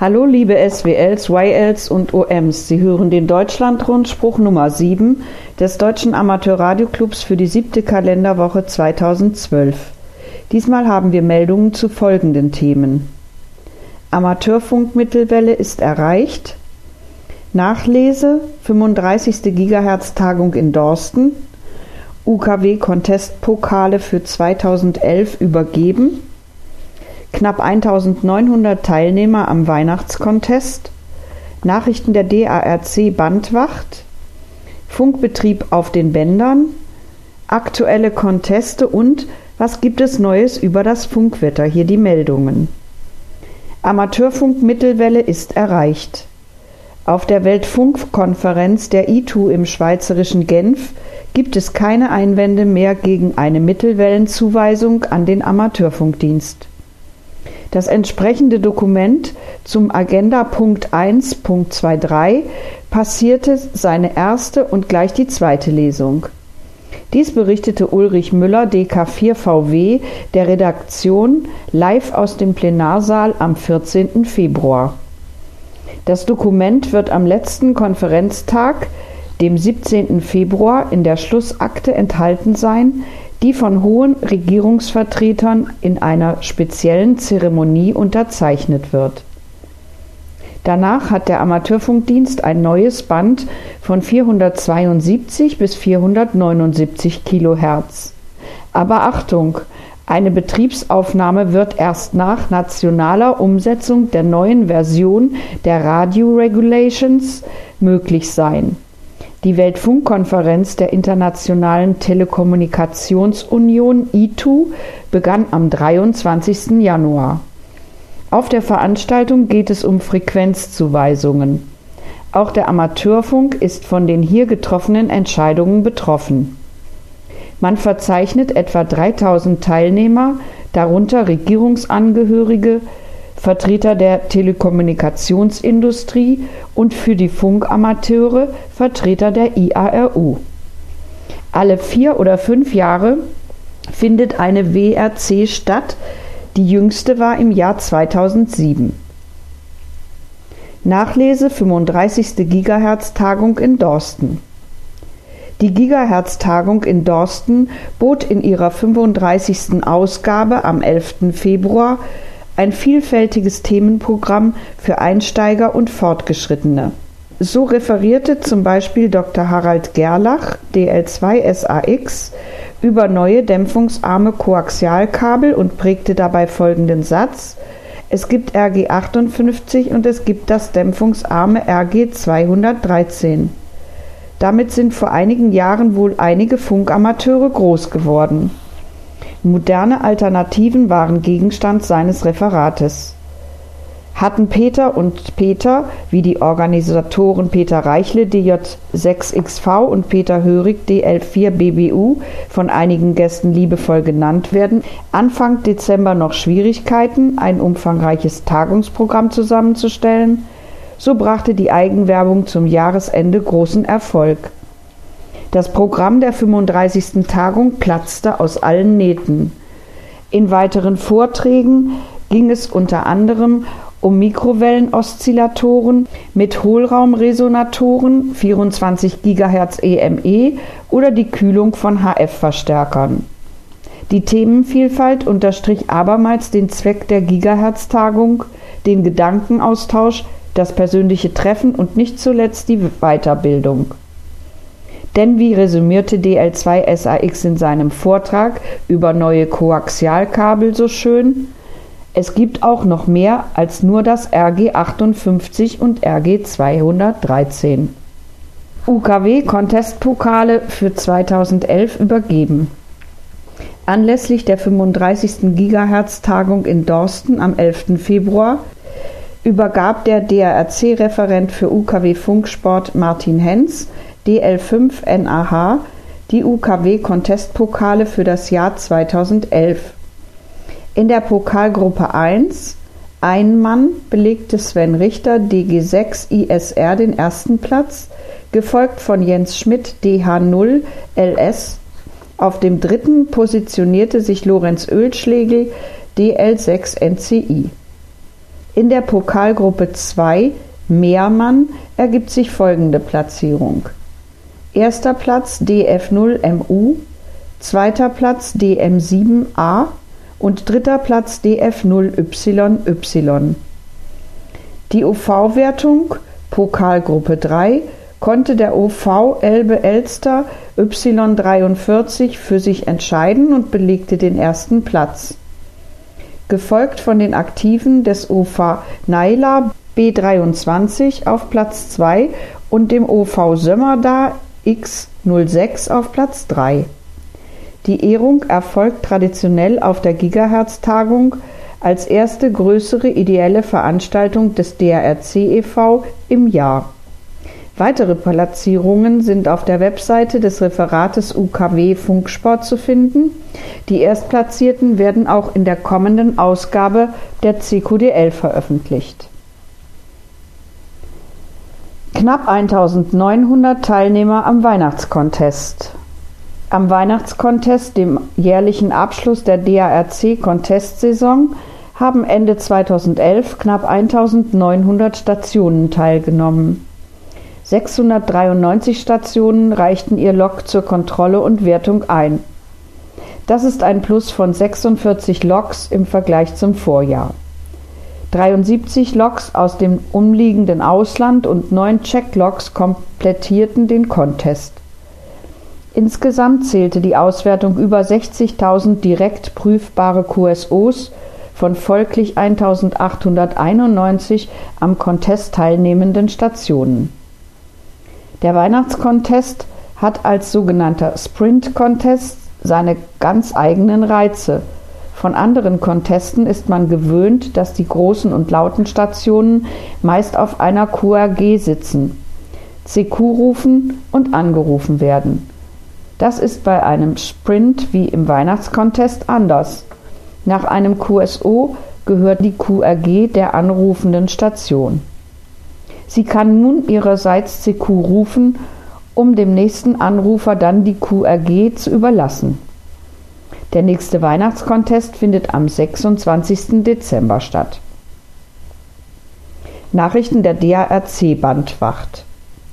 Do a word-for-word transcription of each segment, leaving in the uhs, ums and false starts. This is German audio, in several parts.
Hallo liebe S W Ls, Y Ls und O Ms, Sie hören den Deutschlandrundspruch Nummer sieben des Deutschen Amateurradioclubs für die siebte Kalenderwoche zweitausendzwölf. Diesmal haben wir Meldungen zu folgenden Themen. Amateurfunkmittelwelle ist erreicht. Nachlese, fünfunddreißigste Gigahertz-Tagung in Dorsten. U K W-Contest-Pokale für zweitausendelf übergeben. Knapp eintausendneunhundert Teilnehmer am Weihnachtscontest, Nachrichten der D A R C Bandwacht, Funkbetrieb auf den Bändern, aktuelle Conteste und was gibt es Neues über das Funkwetter? Hier die Meldungen. Amateurfunkmittelwelle ist erreicht. Auf der Weltfunkkonferenz der I T U im schweizerischen Genf gibt es keine Einwände mehr gegen eine Mittelwellenzuweisung an den Amateurfunkdienst. Das entsprechende Dokument zum Agenda-Punkt eins Punkt drei passierte seine erste und gleich die zweite Lesung. Dies berichtete Ulrich Müller, D K vier V W, der Redaktion live aus dem Plenarsaal am vierzehnten Februar. Das Dokument wird am letzten Konferenztag, dem siebzehnten Februar, in der Schlussakte enthalten sein, die von hohen Regierungsvertretern in einer speziellen Zeremonie unterzeichnet wird. Danach hat der Amateurfunkdienst ein neues Band von vierhundertzweiundsiebzig bis vierhundertneunundsiebzig Kilohertz. Aber Achtung, eine Betriebsaufnahme wird erst nach nationaler Umsetzung der neuen Version der Radio Regulations möglich sein. Die Weltfunkkonferenz der Internationalen Telekommunikationsunion I T U begann am dreiundzwanzigsten Januar. Auf der Veranstaltung geht es um Frequenzzuweisungen. Auch der Amateurfunk ist von den hier getroffenen Entscheidungen betroffen. Man verzeichnet etwa dreitausend Teilnehmer, darunter Regierungsangehörige, Vertreter der Telekommunikationsindustrie und für die Funkamateure Vertreter der I A R U. Alle vier oder fünf Jahre findet eine W R C statt, die jüngste war im Jahr zweitausendsieben. Nachlese fünfunddreißigste Gigahertz-Tagung in Dorsten. Die Gigahertz-Tagung in Dorsten bot in ihrer fünfunddreißigsten Ausgabe am elften Februar ein vielfältiges Themenprogramm für Einsteiger und Fortgeschrittene. So referierte zum Beispiel Doktor Harald Gerlach, D L zwei S A X, über neue dämpfungsarme Koaxialkabel und prägte dabei folgenden Satz: Es gibt R G achtundfünfzig und es gibt das dämpfungsarme R G zweihundertdreizehn. Damit sind vor einigen Jahren wohl einige Funkamateure groß geworden. Moderne Alternativen waren Gegenstand seines Referates. Hatten Peter und Peter, wie die Organisatoren Peter Reichle D J sechs X V und Peter Hörig D L vier B B U von einigen Gästen liebevoll genannt werden, Anfang Dezember noch Schwierigkeiten, ein umfangreiches Tagungsprogramm zusammenzustellen, so brachte die Eigenwerbung zum Jahresende großen Erfolg. Das Programm der fünfunddreißigsten Tagung platzte aus allen Nähten. In weiteren Vorträgen ging es unter anderem um Mikrowellenoszillatoren mit Hohlraumresonatoren, vierundzwanzig Gigahertz E M E oder die Kühlung von H F-Verstärkern. Die Themenvielfalt unterstrich abermals den Zweck der Gigahertz-Tagung, den Gedankenaustausch, das persönliche Treffen und nicht zuletzt die Weiterbildung. Denn wie resümierte D L zwei S A X in seinem Vortrag über neue Koaxialkabel so schön: Es gibt auch noch mehr als nur das R G achtundfünfzig und R G zweihundertdreizehn. U K W-Contest-Pokale für zweitausendelf übergeben. Anlässlich der fünfunddreißigsten Gigahertz-Tagung in Dorsten am elften Februar übergab der D A R C-Referent für U K W-Funksport Martin Henz, D L fünf N A H, die U K W-Contest-Pokale für das Jahr zweitausendelf. In der Pokalgruppe eins, ein Mann, belegte Sven Richter D G sechs I S R den ersten Platz, gefolgt von Jens Schmidt D H null L S. Auf dem dritten positionierte sich Lorenz Oelschlegel D L sechs N C I. In der Pokalgruppe zwei Meermann ergibt sich folgende Platzierung: Erster Platz D F null M U, zweiter Platz D M sieben A und dritter Platz D F null Y Y. Die O V-Wertung Pokalgruppe drei konnte der O V Elbe-Elster Y dreiundvierzig für sich entscheiden und belegte den ersten Platz, gefolgt von den Aktiven des O V Naila B dreiundzwanzig auf Platz zwei und dem O V Sömmerda X null sechs auf Platz drei. Die Ehrung erfolgt traditionell auf der Gigahertz-Tagung als erste größere ideelle Veranstaltung des D R R C e V im Jahr. Weitere Platzierungen sind auf der Webseite des Referates U K W Funksport zu finden. Die Erstplatzierten werden auch in der kommenden Ausgabe der C Q D L veröffentlicht. Knapp eintausendneunhundert Teilnehmer am Weihnachtscontest. Am Weihnachtscontest, dem jährlichen Abschluss der D R R C-Contest-Saison, haben Ende zweitausendelf knapp eintausendneunhundert Stationen teilgenommen. sechshundertdreiundneunzig Stationen reichten ihr Log zur Kontrolle und Wertung ein. Das ist ein Plus von sechsundvierzig Logs im Vergleich zum Vorjahr. dreiundsiebzig Logs aus dem umliegenden Ausland und neun Checklogs komplettierten den Contest. Insgesamt zählte die Auswertung über sechzigtausend direkt prüfbare Q S Os von folglich eintausendachthunderteinundneunzig am Contest teilnehmenden Stationen. Der Weihnachtscontest hat als sogenannter Sprint-Contest seine ganz eigenen Reize. Von anderen Contesten ist man gewöhnt, dass die großen und lauten Stationen meist auf einer Q R G sitzen, C Q rufen und angerufen werden. Das ist bei einem Sprint wie im Weihnachtscontest anders. Nach einem Q S O gehört die Q R G der anrufenden Station. Sie kann nun ihrerseits C Q rufen, um dem nächsten Anrufer dann die Q R G zu überlassen. Der nächste Weihnachtscontest findet am sechsundzwanzigsten Dezember statt. Nachrichten der D R R C-Bandwacht.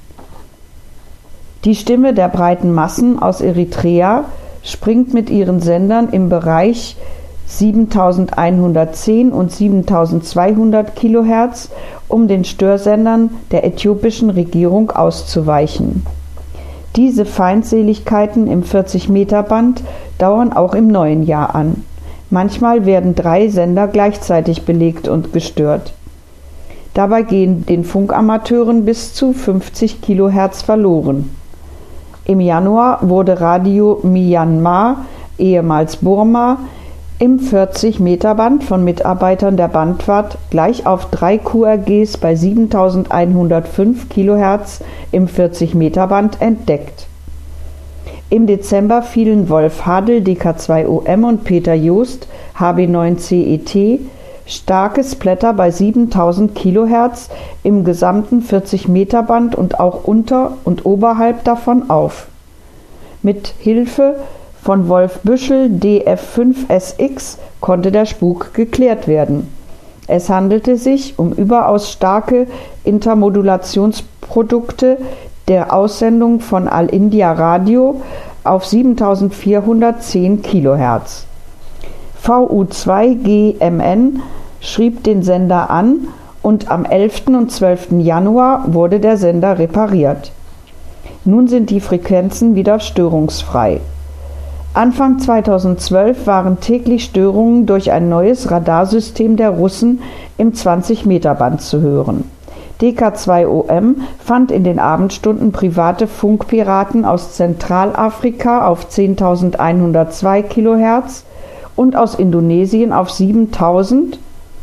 Die Stimme der breiten Massen aus Eritrea springt mit ihren Sendern im Bereich siebentausendeinhundertzehn und siebentausendzweihundert Kilohertz, um den Störsendern der äthiopischen Regierung auszuweichen. Diese Feindseligkeiten im vierzig Meter Band dauern auch im neuen Jahr an. Manchmal werden drei Sender gleichzeitig belegt und gestört. Dabei gehen den Funkamateuren bis zu fünfzig Kilohertz verloren. Im Januar wurde Radio Myanmar, ehemals Burma, im vierzig Meter Band von Mitarbeitern der Bandwacht gleich auf drei Q R Gs bei siebentausendeinhundertfünf Kilohertz im vierzig Meter Band entdeckt. Im Dezember fielen Wolf Hadel D K zwei O M und Peter Joost H B neun C E T starke Splatter bei siebentausend Kilohertz im gesamten vierzig Meter Band und auch unter und oberhalb davon auf. Mit Hilfe von Wolf Büschel D F fünf S X konnte der Spuk geklärt werden. Es handelte sich um überaus starke Intermodulationsprodukte der Aussendung von All India Radio auf siebentausendvierhundertzehn Kilohertz. V U zwei G M N schrieb den Sender an und am elften und zwölften Januar wurde der Sender repariert. Nun sind die Frequenzen wieder störungsfrei. Anfang zweitausendzwölf waren täglich Störungen durch ein neues Radarsystem der Russen im zwanzig Meter Band zu hören. D K zwei O M fand in den Abendstunden private Funkpiraten aus Zentralafrika auf zehntausendeinhundertzwei Kilohertz und aus Indonesien auf siebentausend,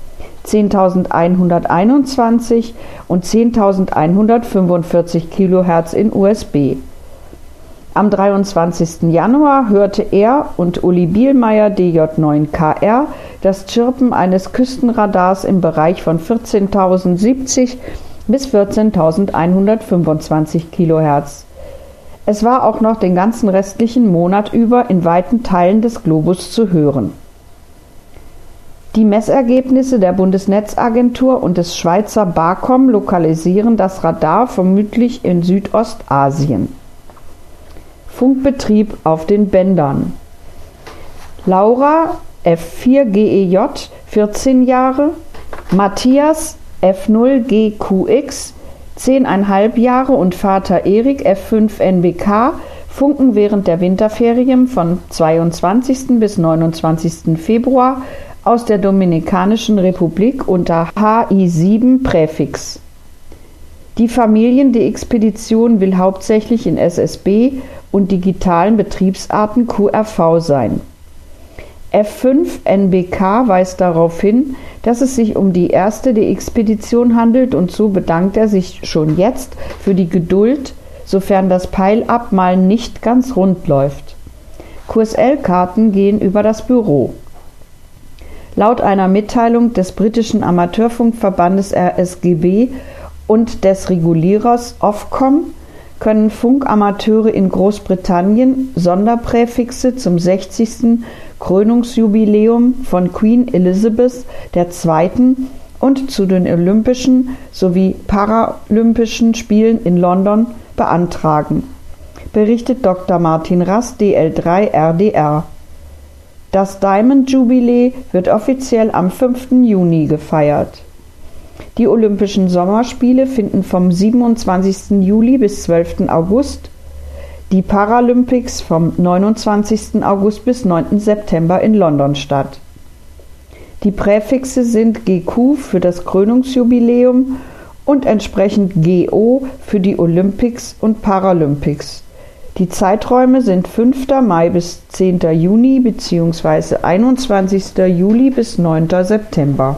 zehntausendeinhunderteinundzwanzig und zehntausendeinhundertfünfundvierzig Kilohertz in U S B. Am dreiundzwanzigsten Januar hörte er und Uli Bielmeier D J neun K R das Chirpen eines Küstenradars im Bereich von vierzehntausendsiebzig bis vierzehntausendeinhundertfünfundzwanzig Kilohertz. Es war auch noch den ganzen restlichen Monat über in weiten Teilen des Globus zu hören. Die Messergebnisse der Bundesnetzagentur und des Schweizer BAKOM lokalisieren das Radar vermutlich in Südostasien. Funkbetrieb auf den Bändern. Laura F vier G E J, vierzehn Jahre, Matthias F null G Q X, zehn Komma fünf Jahre und Vater Erik F fünf N B K funken während der Winterferien vom zweiundzwanzigsten bis neunundzwanzigsten Februar aus der Dominikanischen Republik unter H I sieben Präfix. Die Familien-D X-Spedition will hauptsächlich in S S B und digitalen Betriebsarten Q R V sein. F fünf N B K weist darauf hin, dass es sich um die erste D X-Spedition handelt, und so bedankt er sich schon jetzt für die Geduld, sofern das Pile-Up mal nicht ganz rund läuft. Q S L-Karten gehen über das Büro. Laut einer Mitteilung des britischen Amateurfunkverbandes R S G B und des Regulierers Ofcom können Funkamateure in Großbritannien Sonderpräfixe zum sechzigsten Krönungsjubiläum von Queen Elizabeth der Zweiten und zu den Olympischen sowie Paralympischen Spielen in London beantragen, berichtet Doktor Martin Rast, D L drei R D R. Das Diamond-Jubiläe wird offiziell am fünften Juni gefeiert. Die Olympischen Sommerspiele finden vom siebenundzwanzigsten Juli bis zwölften August, die Paralympics vom neunundzwanzigsten August bis neunten September in London statt. Die Präfixe sind G Q für das Krönungsjubiläum und entsprechend G O für die Olympics und Paralympics. Die Zeiträume sind fünften Mai bis zehnten Juni bzw. einundzwanzigsten Juli bis neunten September.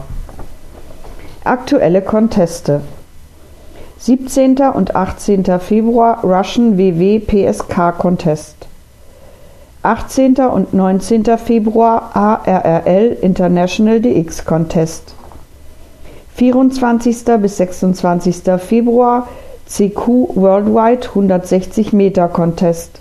Aktuelle Conteste: siebzehnten und achtzehnten Februar Russian W W P S K Contest, achtzehnten und neunzehnten Februar A R R L International D X Contest, vierundzwanzigsten bis sechsundzwanzigsten Februar C Q Worldwide hundertsechzig Meter Contest,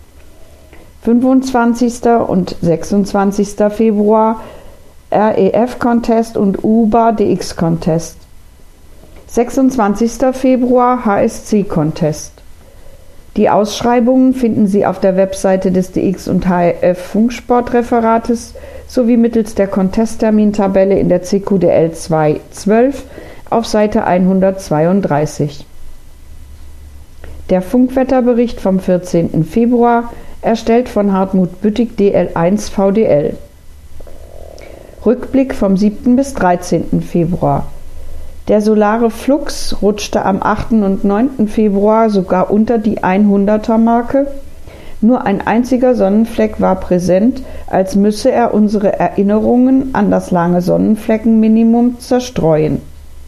fünfundzwanzigsten und sechsundzwanzigsten Februar R E F Contest und U B A D X Contest, sechsundzwanzigsten Februar H S C Contest. Die Ausschreibungen finden Sie auf der Webseite des D X und H F Funksportreferates sowie mittels der Contesttermintabelle in der C Q D L zweihundertzwölf auf Seite hundertzweiunddreißig. Der Funkwetterbericht vom vierzehnten Februar, erstellt von Hartmut Büttig D L eins V D L. Rückblick vom siebten bis dreizehnten Februar. Der solare Flux rutschte am achten und neunten Februar sogar unter die hunderter Marke. Nur ein einziger Sonnenfleck war präsent, als müsse er unsere Erinnerungen an das lange Sonnenfleckenminimum zerstreuen.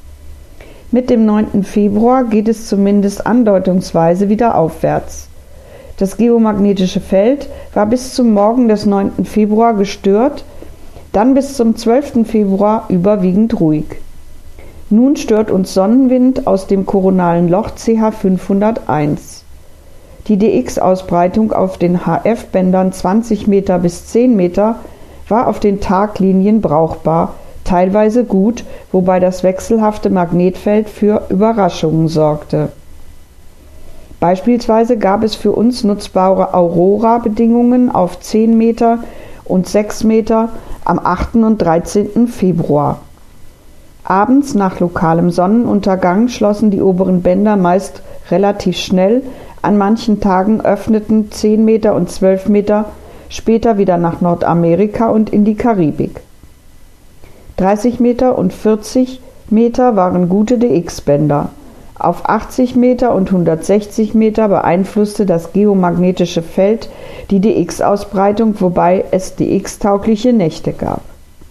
Mit dem neunten Februar geht es zumindest andeutungsweise wieder aufwärts. Das geomagnetische Feld war bis zum Morgen des neunten Februar gestört, dann bis zum zwölften Februar überwiegend ruhig. Nun stört uns Sonnenwind aus dem koronalen Loch C H fünfhunderteins. Die D X-Ausbreitung auf den H F-Bändern zwanzig Meter bis zehn Meter war auf den Taglinien brauchbar, teilweise gut, wobei das wechselhafte Magnetfeld für Überraschungen sorgte. Beispielsweise gab es für uns nutzbare Aurora-Bedingungen auf zehn Meter und sechs Meter am achten und dreizehnten Februar. Abends nach lokalem Sonnenuntergang schlossen die oberen Bänder meist relativ schnell, an manchen Tagen öffneten zehn Meter und zwölf Meter, später wieder nach Nordamerika und in die Karibik. dreißig Meter und vierzig Meter waren gute D X-Bänder. Auf achtzig Meter und hundertsechzig Meter beeinflusste das geomagnetische Feld die D X-Ausbreitung, wobei es D X-taugliche Nächte gab.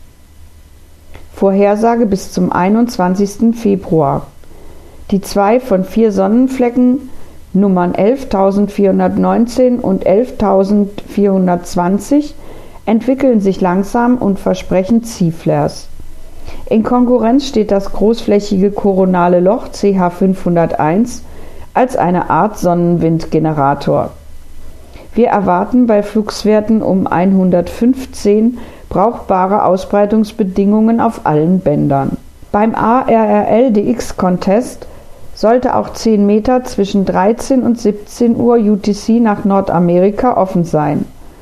Vorhersage bis zum einundzwanzigsten Februar. Die zwei von vier Sonnenflecken Nummern elftausendvierhundertneunzehn und elftausendvierhundertzwanzig entwickeln sich langsam und versprechen Ziehflares. In Konkurrenz steht das großflächige koronale Loch C H fünfhunderteins als eine Art Sonnenwindgenerator. Wir erwarten bei Fluxwerten um hundertfünfzehn brauchbare Ausbreitungsbedingungen auf allen Bändern. Beim A R R L D X Contest sollte auch zehn Meter zwischen dreizehn und siebzehn Uhr U T C nach Nordamerika offen sein.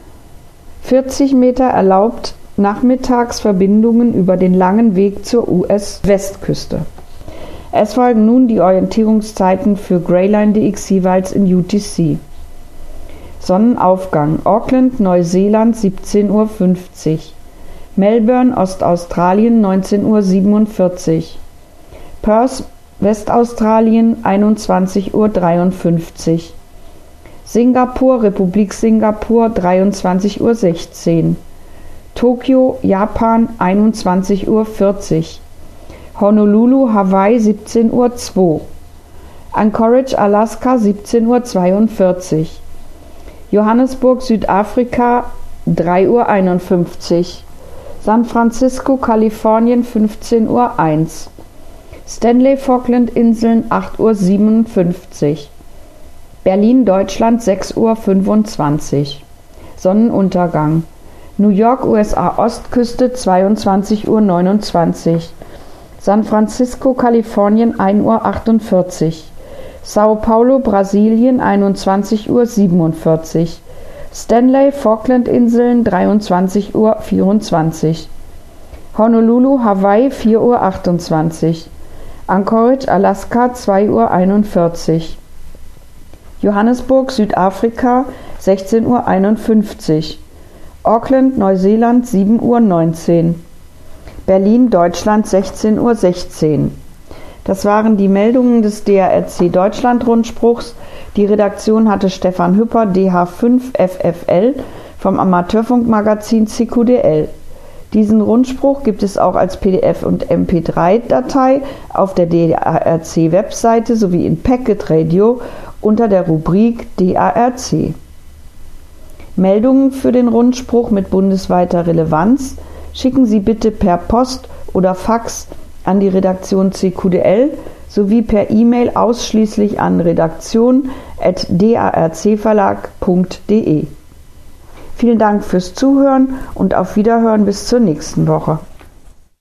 vierzig Meter erlaubt nachmittags Verbindungen über den langen Weg zur U S-Westküste. Es folgen nun die Orientierungszeiten für Greyline D X jeweils in U T C. Sonnenaufgang: Auckland, Neuseeland siebzehn Uhr fünfzig, Melbourne, Ostaustralien neunzehn Uhr siebenundvierzig, Perth, Westaustralien einundzwanzig Uhr dreiundfünfzig, Singapur, Republik Singapur dreiundzwanzig Uhr sechzehn, Tokio, Japan einundzwanzig Uhr vierzig, Honolulu, Hawaii siebzehn Uhr zwei, Anchorage, Alaska siebzehn Uhr zweiundvierzig, Johannesburg, Südafrika drei Uhr einundfünfzig, San Francisco, Kalifornien fünfzehn Uhr eins, Stanley Falklandinseln acht Uhr siebenundfünfzig, Berlin, Deutschland sechs Uhr fünfundzwanzig. Sonnenuntergang: New York, U S A Ostküste zweiundzwanzig Uhr neunundzwanzig, San Francisco, Kalifornien ein Uhr achtundvierzig, Sao Paulo, Brasilien einundzwanzig Uhr siebenundvierzig, Stanley Falklandinseln dreiundzwanzig Uhr vierundzwanzig, Honolulu, Hawaii vier Uhr achtundzwanzig, Anchorage, Alaska zwei Uhr einundvierzig, Johannesburg, Südafrika sechzehn Uhr einundfünfzig, Auckland, Neuseeland sieben Uhr neunzehn, Berlin, Deutschland sechzehn Uhr sechzehn. Das waren die Meldungen des D A R C Deutschland-Rundspruchs. Die Redaktion hatte Stefan Hüpper, D H fünf F F L vom Amateurfunkmagazin C Q D L. Diesen Rundspruch gibt es auch als P D F und M P drei Datei auf der D A R C-Webseite sowie in Packet Radio unter der Rubrik D A R C. Meldungen für den Rundspruch mit bundesweiter Relevanz schicken Sie bitte per Post oder Fax an die Redaktion C Q D L sowie per E-Mail ausschließlich an redaktion at d a r c verlag punkt d e. Vielen Dank fürs Zuhören und auf Wiederhören bis zur nächsten Woche.